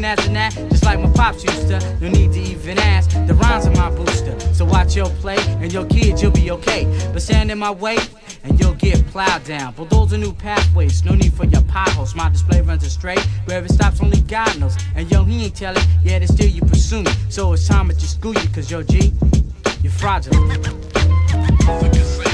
as an act, just like my pops used to. No need to even ask, the rhymes are my booster. So watch your play, and your kids, you'll be okay. But stand in my way, and you'll get plowed down. Bulldoze new pathways, no need for your potholes. My display runs astray, where it stops only God knows. And yo, he ain't telling, yet it's still you pursue me. So it's time to just school you, cause yo G, you're fraudulent.